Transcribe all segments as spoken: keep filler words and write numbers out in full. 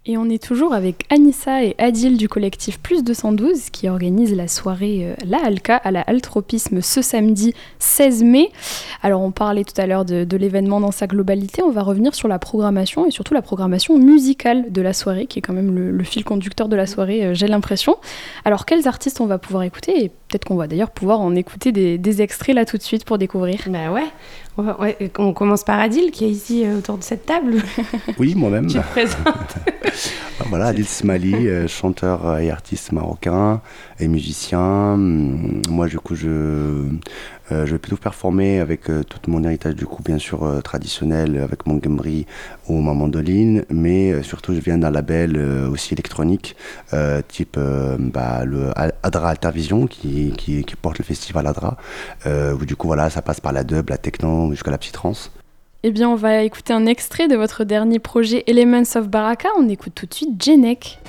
Et on est toujours avec Anissa et Adil du collectif Plus deux cent douze qui organise la soirée euh, La Halka à la Halle Tropisme ce samedi seize mai. Alors on parlait tout à l'heure de, de l'événement dans sa globalité, on va revenir sur la programmation et surtout la programmation musicale de la soirée qui est quand même le, le fil conducteur de la soirée, euh, j'ai l'impression. Alors quels artistes on va pouvoir écouter et peut-être qu'on va d'ailleurs pouvoir en écouter des, des extraits là tout de suite pour découvrir. Bah ouais. On, va, ouais, on commence par Adil qui est ici euh, autour de cette table. Oui, moi-même. Tu te présentes. Voilà, Adil Smali, euh, chanteur et artiste marocain et musicien. Moi, du coup, je, euh, je vais plutôt performer avec euh, tout mon héritage, du coup, bien sûr, euh, traditionnel, avec mon gambri ou ma mandoline, mais euh, surtout, je viens d'un label euh, aussi électronique, euh, type euh, bah, le Adra Altervision, qui, qui, qui porte le festival Adra, euh, où du coup, voilà, ça passe par la dub, la techno, jusqu'à la psytrance. Eh bien, on va écouter un extrait de votre dernier projet Elements of Baraka. On écoute tout de suite Jenek.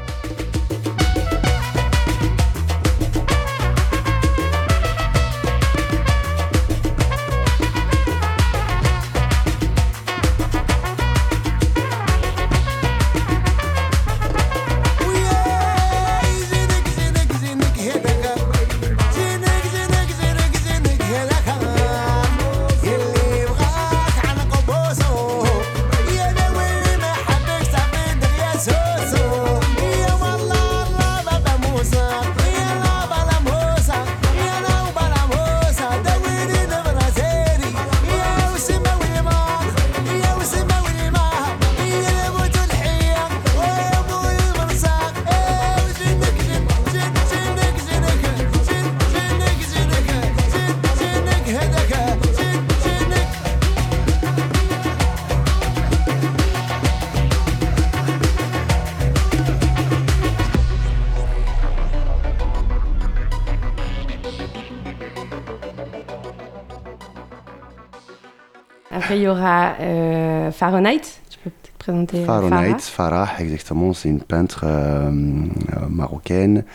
Après, il y aura euh, Fahrenheit. Tu peux peut-être présenter Fahrenheit, Farah. Farah, exactement. C'est une peintre euh, euh, marocaine.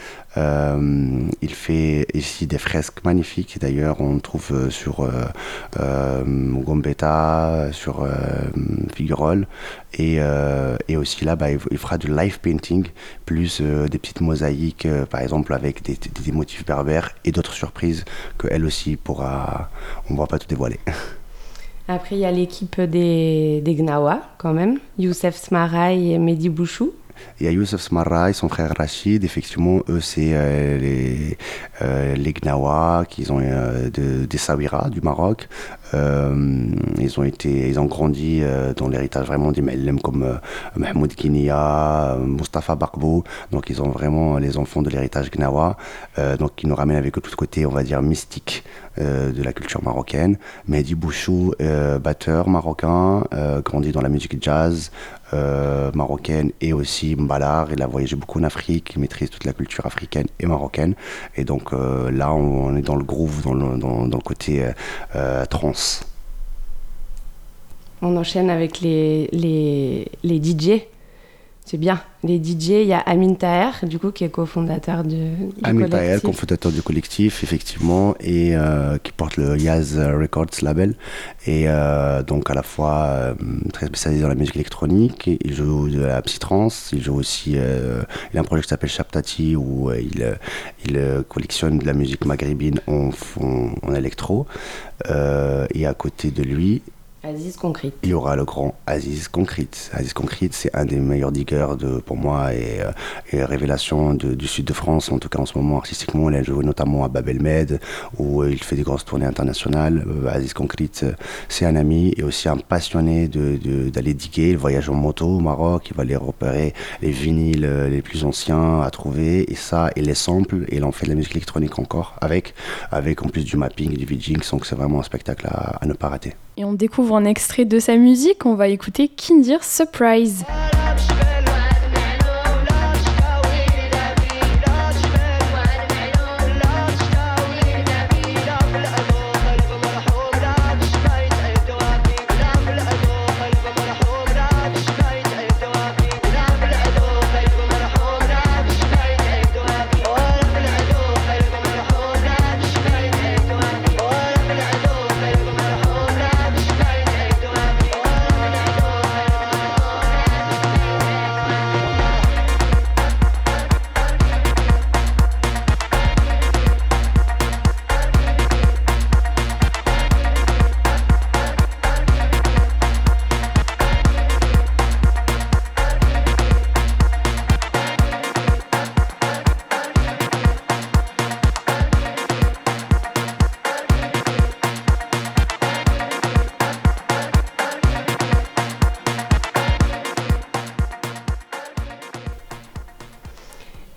Euh, il fait ici des fresques magnifiques. D'ailleurs, on trouve euh, sur euh, euh, Gambetta, sur euh, Figuerolles. Et, euh, et aussi là, bah, il fera du live painting, plus euh, des petites mosaïques, euh, par exemple avec des, des, des motifs berbères et d'autres surprises qu'elle aussi pourra. On ne va pas tout dévoiler. Après, il y a l'équipe des, des Gnawa, quand même. Youssef Smaraï et Mehdi Bouchou. Il y a Youssef Smaraï, son frère Rachid. Effectivement, eux, c'est euh, les, euh, les Gnawa, qui ont euh, de, des Sawira, du Maroc. Euh, ils ont été, ils ont grandi euh, dans l'héritage vraiment des Ma'lem comme euh, Mahmoud Guinia, euh, Mustapha Bakbou. Donc, ils ont vraiment les enfants de l'héritage Gnawa. Euh, donc, qui nous ramènent avec tout côté, on va dire, mystique euh, de la culture marocaine. Mehdi Bouchou, euh, batteur marocain, euh, grandi dans la musique jazz euh, marocaine et aussi mbalar. Il a voyagé beaucoup en Afrique, il maîtrise toute la culture africaine et marocaine. Et donc, euh, là, on, on est dans le groove, dans le, dans, dans le côté euh, euh, trance. On enchaîne avec les, les, les D J. C'est bien. Les D J, il y a Amin Taher, du coup, qui est cofondateur de, du Amin collectif. Taher, cofondateur du collectif, effectivement, et euh, qui porte le Yaz Records label. Et euh, donc, à la fois euh, très spécialisé dans la musique électronique. Il joue de la psytrance. Il joue aussi... Euh, il a un projet qui s'appelle Chaptati, où euh, il, il collectionne de la musique maghrébine en, en, en électro. Euh, et à côté de lui... Aziz Concrete. Il y aura le grand Aziz Concrete. Aziz Concrete, c'est un des meilleurs diggers de, pour moi et, euh, et révélation de, du sud de France, en tout cas en ce moment artistiquement. Il a joué notamment à Bab El Med, où euh, il fait des grosses tournées internationales. Euh, Aziz Concrete, euh, c'est un ami et aussi un passionné de, de, d'aller diguer. Il voyage en moto au Maroc, il va aller repérer les vinyles euh, les plus anciens à trouver, et ça, et les samples, et il en fait de la musique électronique encore, avec, avec en plus du mapping et du VJing, donc c'est vraiment un spectacle à, à ne pas rater. Et on découvre un extrait de sa musique, on va écouter Kindir Surprise.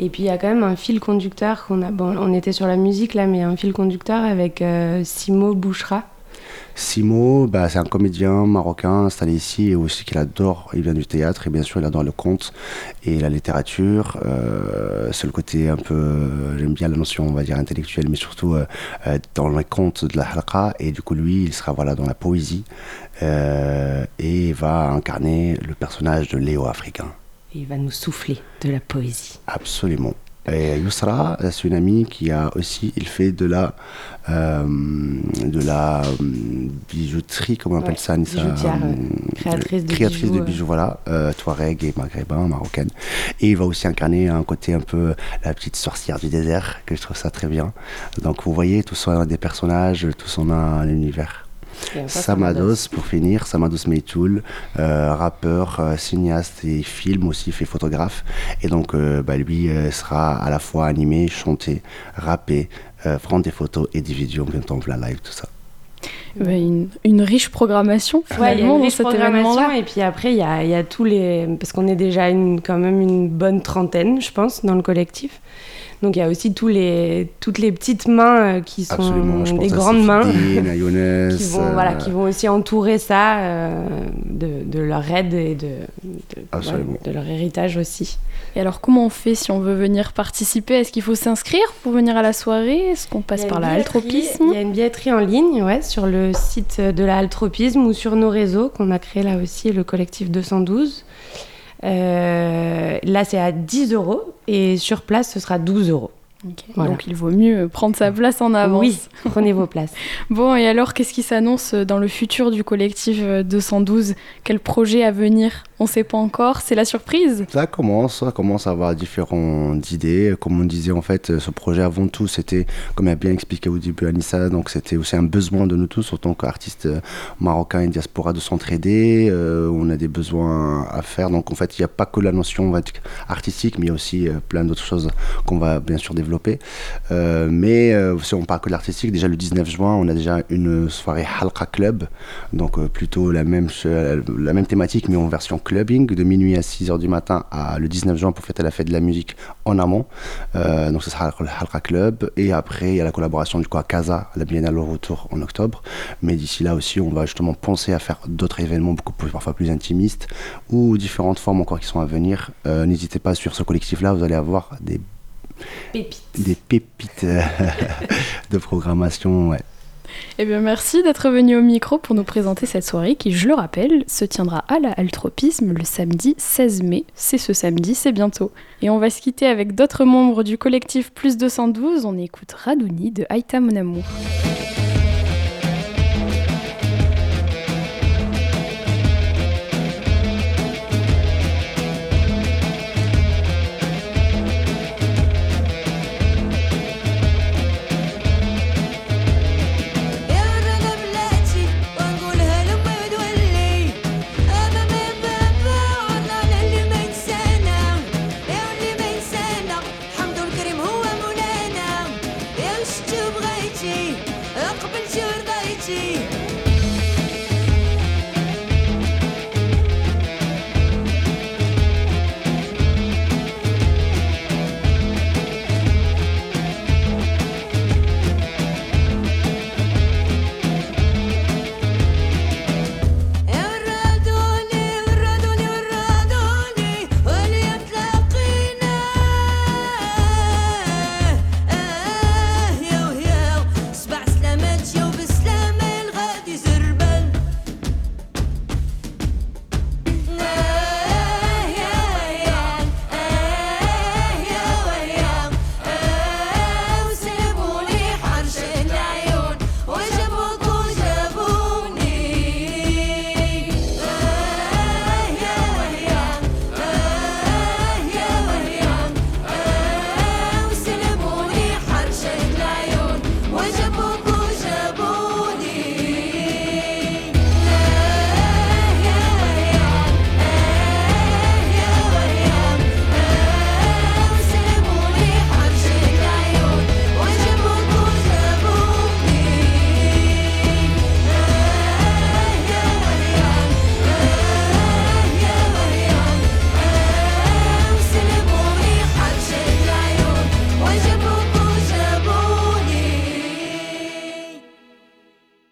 Et puis il y a quand même un fil conducteur qu'on a. Bon, on était sur la musique là, mais un fil conducteur avec euh, Simo Bouchra. Simo, bah, c'est un comédien marocain installé ici et aussi qu'il adore, il vient du théâtre et bien sûr il adore le conte et la littérature. Euh, c'est le côté un peu, euh, j'aime bien la notion on va dire intellectuelle, mais surtout euh, euh, dans les contes de la halqa, et du coup lui il sera voilà, dans la poésie euh, et il va incarner le personnage de Léo africain. Et il va nous souffler de la poésie. Absolument. Et Yousra, c'est une amie qui a aussi, il fait de la, euh, de la bijouterie, comment on appelle ouais, ça, Nissa, bijoutière, euh, créatrice de créatrice bijoux, de bijoux, euh... voilà, euh, touareg et maghrébin, marocaine. Et il va aussi incarner un côté un peu la petite sorcière du désert, que je trouve ça très bien. Donc vous voyez, tous on a des personnages, tous on a un univers. Samados, pour finir, Samados Meitoul, euh, rappeur, euh, cinéaste et film aussi, fait photographe. Et donc, euh, bah, lui euh, sera à la fois animé, chanté, rappé, euh, prendre des photos et des vidéos, en même temps, la live, tout ça. Bah, une, une riche programmation finalement ouais, dans cet événement-là. Et puis après, il y a, y a tous les... Parce qu'on est déjà une, quand même une bonne trentaine, je pense, dans le collectif. Donc il y a aussi tous les, toutes les petites mains qui sont des grandes mains Younes, qui, vont, euh... voilà, qui vont aussi entourer ça euh, de, de leur aide et de, de, ouais, de leur héritage aussi. Et alors comment on fait si on veut venir participer? Est-ce qu'il faut s'inscrire pour venir à la soirée? Est-ce qu'on passe par la Altropisme? Il y a une billetterie en ligne ouais, sur le site de la Altropisme ou sur nos réseaux qu'on a créé là aussi, le collectif deux cent douze. Euh, là, c'est à dix euros et sur place, ce sera douze euros. Okay. Voilà. Donc, il vaut mieux prendre sa place en avance. Oui, prenez vos places. Bon, et alors, qu'est-ce qui s'annonce dans le futur du collectif deux cent douze? Quel projet à venir? On ne sait pas encore, c'est la surprise. Ça commence, ça commence à avoir différentes idées. Comme on disait, en fait, ce projet avant tout, c'était, comme a bien expliqué au début Anissa, donc c'était aussi un besoin de nous tous, en tant qu'artistes marocains et diaspora, de s'entraider. Euh, on a des besoins à faire. Donc, en fait, il n'y a pas que la notion on va dire, artistique, mais il y a aussi euh, plein d'autres choses qu'on va bien sûr développer. Euh, mais euh, si on parle que de l'artistique, déjà le dix-neuf juin, on a déjà une soirée Halqa Club, donc euh, plutôt la même, la même thématique, mais en version clubbing, de minuit à six heures du matin à le dix-neuf juin pour fêter la fête de la musique en amont. Euh, donc ce sera le Halqa Club. Et après, il y a la collaboration du coup à Casa, la Biennale au retour en octobre. Mais d'ici là aussi, on va justement penser à faire d'autres événements beaucoup plus, parfois plus intimistes ou différentes formes encore qui sont à venir. Euh, n'hésitez pas, sur ce collectif-là, vous allez avoir des pépites, des pépites de programmation, ouais. Eh bien, merci d'être venu au micro pour nous présenter cette soirée qui, je le rappelle, se tiendra à la Altropisme le samedi seize mai. C'est ce samedi, c'est bientôt. Et on va se quitter avec d'autres membres du collectif Plus deux cent douze. On écoute Radouni de Aïta Mon Amour.